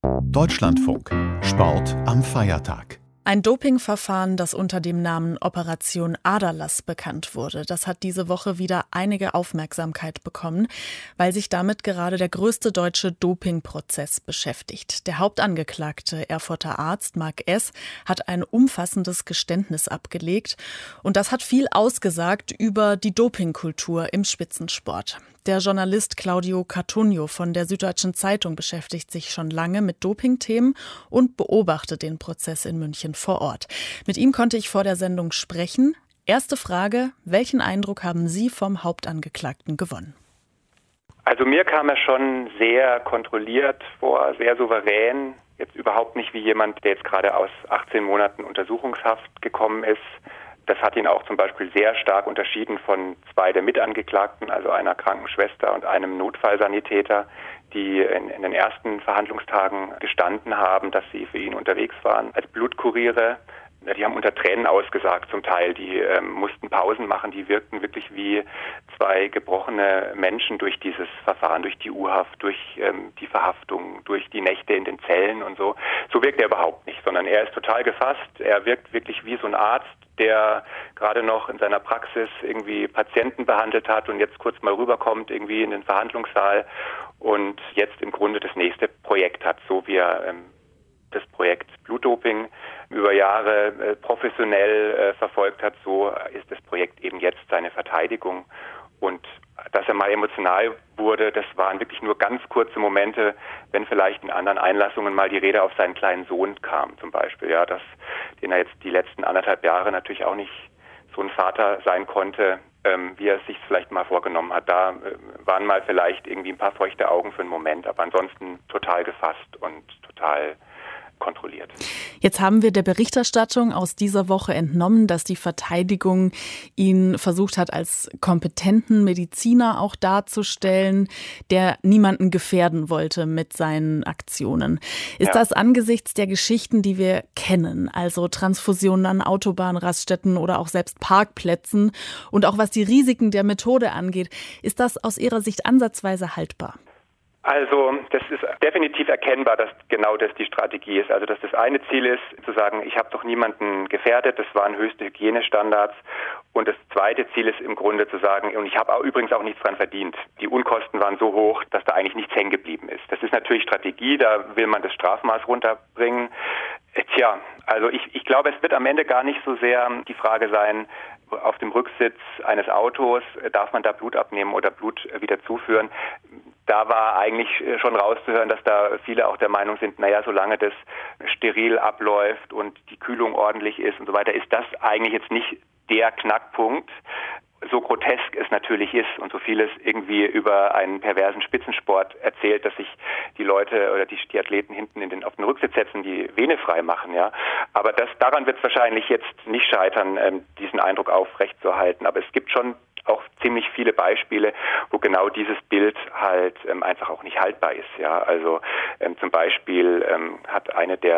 Deutschlandfunk. Sport am Feiertag. Ein Dopingverfahren, das unter dem Namen Operation Aderlass bekannt wurde, das hat diese Woche wieder einige Aufmerksamkeit bekommen, weil sich damit gerade der größte deutsche Dopingprozess beschäftigt. Der Hauptangeklagte, Erfurter Arzt Marc S., hat ein umfassendes Geständnis abgelegt und das hat viel ausgesagt über die Dopingkultur im Spitzensport. Der Journalist Claudio Cartunno von der Süddeutschen Zeitung beschäftigt sich schon lange mit Dopingthemen und beobachtet den Prozess in München vor Ort. Mit ihm konnte ich vor der Sendung sprechen. Erste Frage: Welchen Eindruck haben Sie vom Hauptangeklagten gewonnen? Also mir kam er schon sehr kontrolliert vor, sehr souverän. Jetzt überhaupt nicht wie jemand, der jetzt gerade aus 18 Monaten Untersuchungshaft gekommen ist. Das hat ihn auch zum Beispiel sehr stark unterschieden von zwei der Mitangeklagten, also einer Krankenschwester und einem Notfallsanitäter, die in den ersten Verhandlungstagen gestanden haben, dass sie für ihn unterwegs waren als Blutkuriere. Die haben unter Tränen ausgesagt zum Teil, die mussten Pausen machen, die wirkten wirklich wie zwei gebrochene Menschen durch dieses Verfahren, durch die U-Haft, durch die Verhaftung, durch die Nächte in den Zellen und so. So wirkt er überhaupt nicht, sondern er ist total gefasst, er wirkt wirklich wie so ein Arzt, der gerade noch in seiner Praxis irgendwie Patienten behandelt hat und jetzt kurz mal rüberkommt irgendwie in den Verhandlungssaal und jetzt im Grunde das nächste Projekt hat, so wie er das Projekt Blutdoping über Jahre professionell verfolgt hat, so ist das Projekt eben jetzt seine Verteidigung. Und dass er mal emotional wurde, das waren wirklich nur ganz kurze Momente, wenn vielleicht in anderen Einlassungen mal die Rede auf seinen kleinen Sohn kam zum Beispiel, ja, den er jetzt die letzten 1,5 Jahre natürlich auch nicht so ein Vater sein konnte, wie er es sich vielleicht mal vorgenommen hat. Da waren mal vielleicht irgendwie ein paar feuchte Augen für einen Moment, aber ansonsten total gefasst und total kontrolliert. Jetzt haben wir der Berichterstattung aus dieser Woche entnommen, dass die Verteidigung ihn versucht hat, als kompetenten Mediziner auch darzustellen, der niemanden gefährden wollte mit seinen Aktionen. Ist das angesichts der Geschichten, die wir kennen, also Transfusionen an Autobahnraststätten oder auch selbst Parkplätzen und auch was die Risiken der Methode angeht, ist das aus Ihrer Sicht ansatzweise haltbar? Also das ist definitiv erkennbar, dass genau das die Strategie ist. Also dass das eine Ziel ist, zu sagen, ich habe doch niemanden gefährdet, das waren höchste Hygienestandards. Und das zweite Ziel ist im Grunde zu sagen, und ich habe übrigens auch nichts dran verdient. Die Unkosten waren so hoch, dass da eigentlich nichts hängen geblieben ist. Das ist natürlich Strategie, da will man das Strafmaß runterbringen. Tja, also ich glaube, es wird am Ende gar nicht so sehr die Frage sein, auf dem Rücksitz eines Autos, darf man da Blut abnehmen oder Blut wieder zuführen. Da war eigentlich schon rauszuhören, dass da viele auch der Meinung sind, naja, solange das steril abläuft und die Kühlung ordentlich ist und so weiter, ist das eigentlich jetzt nicht der Knackpunkt. So grotesk es natürlich ist und so vieles irgendwie über einen perversen Spitzensport erzählt, dass sich die Leute oder die Athleten hinten auf den Rücksitz setzen, die Vene frei machen, ja. Aber daran wird es wahrscheinlich jetzt nicht scheitern, diesen Eindruck aufrechtzuerhalten. Aber es gibt schon auch ziemlich viele Beispiele, wo genau dieses Bild halt einfach auch nicht haltbar ist, ja. Also zum Beispiel hat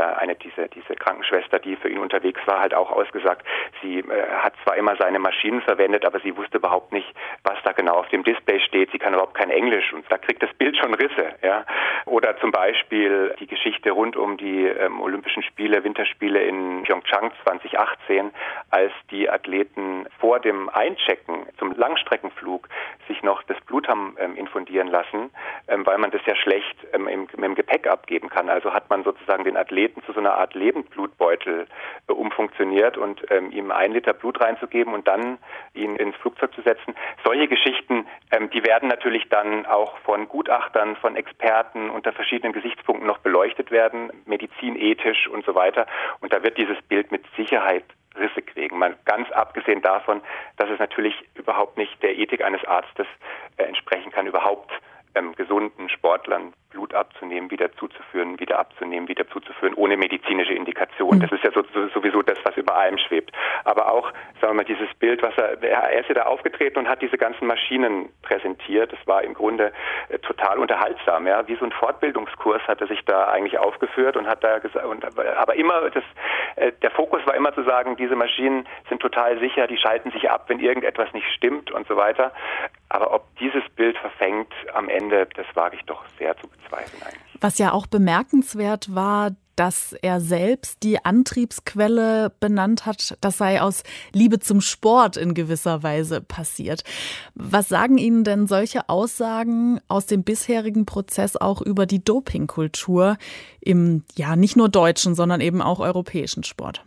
diese Krankenschwester, die für ihn unterwegs war, halt auch ausgesagt, sie hat zwar immer seine Maschinen verwendet, aber sie wusste überhaupt nicht, was da genau auf dem Display steht. Sie kann überhaupt kein Englisch und da kriegt das Bild schon Risse, ja. Oder zum Beispiel die Geschichte rund um die Olympischen Spiele, Winterspiele in Pyeongchang 2018, als die Athleten vor dem Einchecken zum Langstreckenflug sich noch das Blut haben infundieren lassen, weil man das ja schlecht im Gepäck abgeben kann. Also hat man sozusagen den Athleten zu so einer Art Lebendblutbeutel umfunktioniert und ihm 1 Liter Blut reinzugeben und dann ihn ins Flugzeug zu setzen. Solche Geschichten, die werden natürlich dann auch von Gutachtern, von Experten unter verschiedenen Gesichtspunkten noch beleuchtet werden, medizinethisch und so weiter. Und da wird dieses Bild mit Sicherheit Risse kriegen. Mal ganz abgesehen davon, dass es natürlich überhaupt nicht der Ethik eines Arztes entsprechen kann, überhaupt gesunden Sportlern Blut abzunehmen, wieder zuzuführen, wieder abzunehmen, wieder zuzuführen, ohne medizinische Indikation. Das ist ja sowieso das, was über allem schwebt. aber auch, sagen wir mal, dieses Bild, er ist ja da aufgetreten und hat diese ganzen Maschinen präsentiert. Das war im Grunde total unterhaltsam, ja, wie so ein Fortbildungskurs hat er sich da eigentlich aufgeführt und hat da gesagt, aber immer der Fokus war immer zu sagen, diese Maschinen sind total sicher, die schalten sich ab, wenn irgendetwas nicht stimmt und so weiter. Aber ob dieses Bild verfängt am Ende, das wage ich doch sehr zu bezweifeln eigentlich. Was ja auch bemerkenswert war, dass er selbst die Antriebsquelle benannt hat, das sei aus Liebe zum Sport in gewisser Weise passiert. Was sagen Ihnen denn solche Aussagen aus dem bisherigen Prozess auch über die Dopingkultur im, ja, nicht nur deutschen, sondern eben auch europäischen Sport?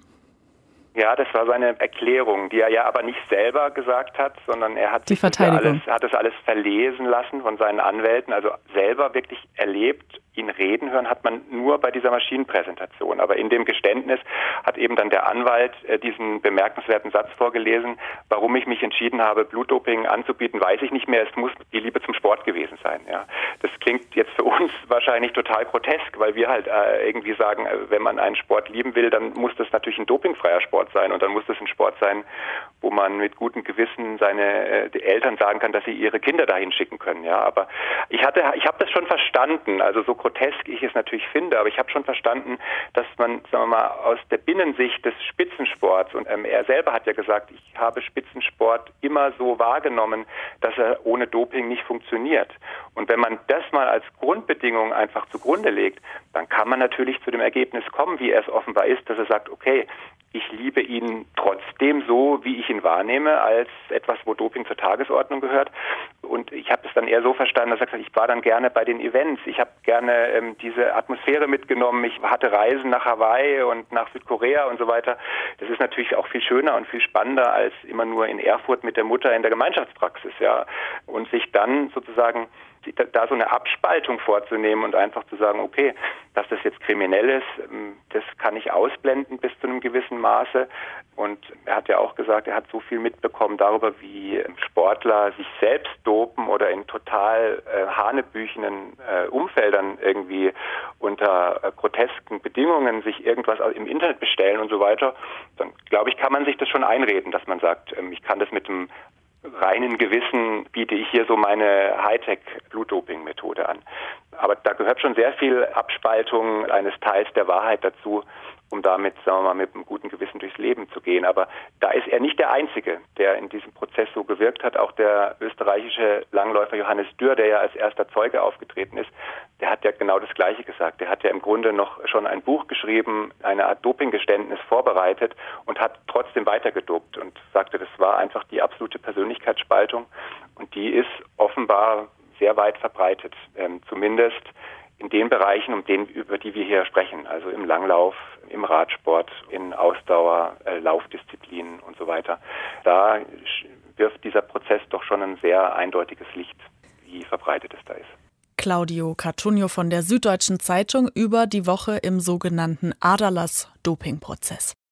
Ja, das war seine Erklärung, die er ja aber nicht selber gesagt hat, sondern er hat das alles verlesen lassen von seinen Anwälten, also selber wirklich erlebt. Ihn reden hören hat man nur bei dieser Maschinenpräsentation. Aber in dem Geständnis hat eben dann der Anwalt diesen bemerkenswerten Satz vorgelesen: Warum ich mich entschieden habe, Blutdoping anzubieten, weiß ich nicht mehr. Es muss die Liebe zum Sport gewesen sein. Ja, das klingt jetzt für uns wahrscheinlich total grotesk, weil wir halt irgendwie sagen, wenn man einen Sport lieben will, dann muss das natürlich ein dopingfreier Sport sein. Und dann muss das ein Sport sein, wo man mit gutem Gewissen die Eltern sagen kann, dass sie ihre Kinder dahin schicken können. Ja, aber ich habe das schon verstanden. Also so grotesk ich es natürlich finde, aber ich habe schon verstanden, dass man, sagen wir mal, aus der Binnensicht des Spitzensports, und er selber hat ja gesagt, ich habe Spitzensport immer so wahrgenommen, dass er ohne Doping nicht funktioniert. Und wenn man das mal als Grundbedingung einfach zugrunde legt, dann kann man natürlich zu dem Ergebnis kommen, wie er es offenbar ist, dass er sagt, okay, ich liebe ihn trotzdem so, wie ich ihn wahrnehme, als etwas, wo Doping zur Tagesordnung gehört. Und ich habe es dann eher so verstanden, dass er gesagt hat, ich war dann gerne bei den Events. Ich habe gerne diese Atmosphäre mitgenommen. Ich hatte Reisen nach Hawaii und nach Südkorea und so weiter. Das ist natürlich auch viel schöner und viel spannender, als immer nur in Erfurt mit der Mutter in der Gemeinschaftspraxis. Ja. Und sich dann sozusagen da so eine Abspaltung vorzunehmen und einfach zu sagen, okay, dass das jetzt kriminell ist, das kann ich ausblenden bis zu einem gewissen Maße. Und er hat ja auch gesagt, er hat so viel mitbekommen darüber, wie Sportler sich selbst dopen oder in total hanebüchenen Umfeldern irgendwie unter grotesken Bedingungen sich irgendwas im Internet bestellen und so weiter. Dann, glaube ich, kann man sich das schon einreden, dass man sagt, ich kann das mit dem reinen Gewissen biete ich hier so meine Hightech-Blutdoping-Methode an. Aber da gehört schon sehr viel Abspaltung eines Teils der Wahrheit dazu, um damit, sagen wir mal, mit einem guten Gewissen durchs Leben zu gehen. Aber da ist er nicht der Einzige, der in diesem Prozess so gewirkt hat. Auch der österreichische Langläufer Johannes Dürr, der ja als erster Zeuge aufgetreten ist, der hat ja genau das Gleiche gesagt. Der hat ja im Grunde noch schon ein Buch geschrieben, eine Art Dopinggeständnis vorbereitet und hat trotzdem weitergedopt und sagte, das war einfach die absolute Persönlichkeitsspaltung. Und die ist offenbar sehr weit verbreitet, zumindest in den Bereichen, über die wir hier sprechen, also im Langlauf, im Radsport, in Ausdauer, Laufdisziplinen und so weiter. Da wirft dieser Prozess doch schon ein sehr eindeutiges Licht, wie verbreitet es da ist. Claudio Cartunno von der Süddeutschen Zeitung über die Woche im sogenannten Adalas-Dopingprozess.